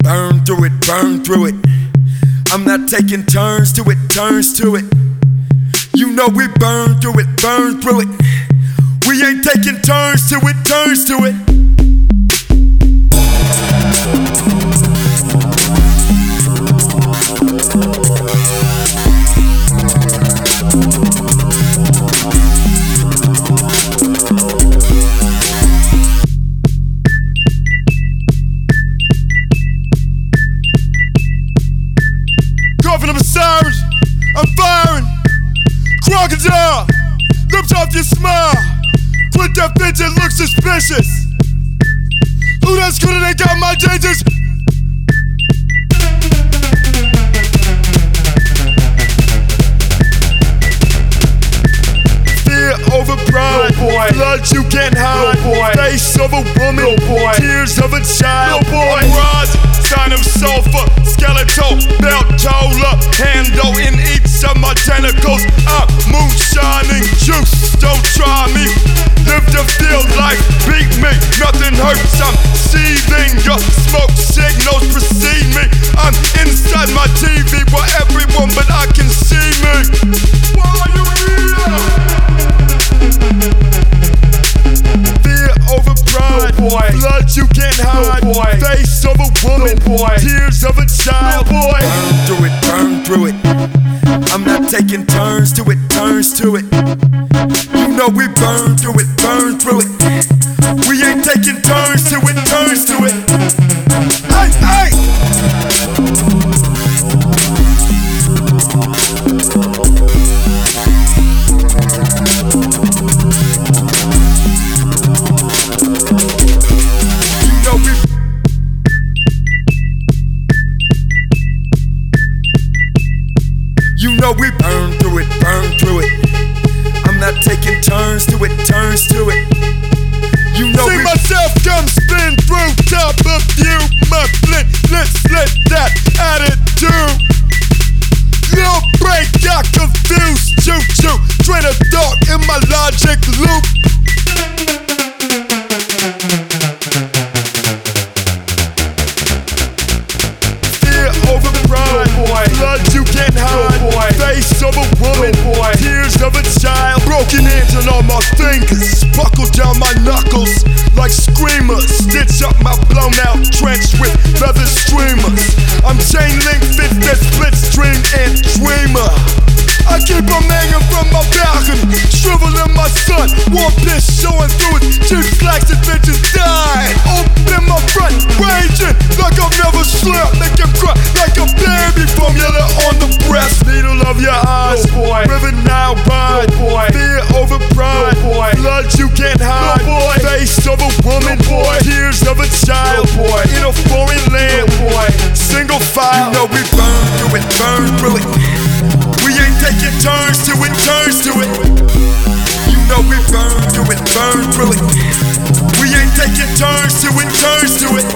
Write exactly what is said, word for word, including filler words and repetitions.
burn through it, burn through it. I'm not taking turns to it, turns to it. You know we burn through it, burn through it. We ain't taking turns to it, turns to it. Coughing up a sirens, I'm firing. Crocodile, lips off your smile. Quit that fidget, look suspicious. Who that's good and they got my dangers? Fear over pride, boy. Blood you can't hide, boy. Face of a woman, boy. Tears of a child, boy. Rising, sign of sulfur, skeletal, belt, tola, handle in each of my tentacles. I'm moonshining juice, don't try me. Live to feel life, beat me, nothing hurts. I'm seething, your smoke signals precede me. I'm inside my T V where everyone but I can see me. Why are you here? Fear over pride, boy. Blood you can't hide, boy. Face of a woman, boy. Tears of a child, boy. Burn through it, burn through it. I'm not taking turns to it, turns to it. You know we burn through it, burn through it. We ain't taking turns to it, turns to it. Hey, hey! You know we burn through it, burn through it. I'm not taking turns to it, turns to it. You know see we myself come spin through top of you, my flint, let's let that attitude. Little break got confused, choo choo. Train of thought in my logic loop. Fear over pride, boy. Blood you can't hide, boy. Face of a woman, boy. Tears of a child. Broken hands and all my fingers. Buckle down my knuckles like screamers. Stitch up my blown out trench with leather streamers. I'm chain link, fit that split stream and dreamer. I keep on hanging from my balcony, shriveling my sun. One piss showing through it. Two slacks and bitches dying. Open my front, raging like I've never slept. Make him cry like a baby. Formula on the breast, needle of your eyes. Oh boy, river now ride. Oh boy, fear over pride. Oh boy, blood you can't hide. Oh boy, face of a woman. Oh boy, tears of a child. Oh boy, in a foreign land. Oh boy, single file. You know we burn through it, burn through it. We ain't taking turns to it, turns to it. You know we burn through it, burn through it. We ain't taking turns to it, turns to it.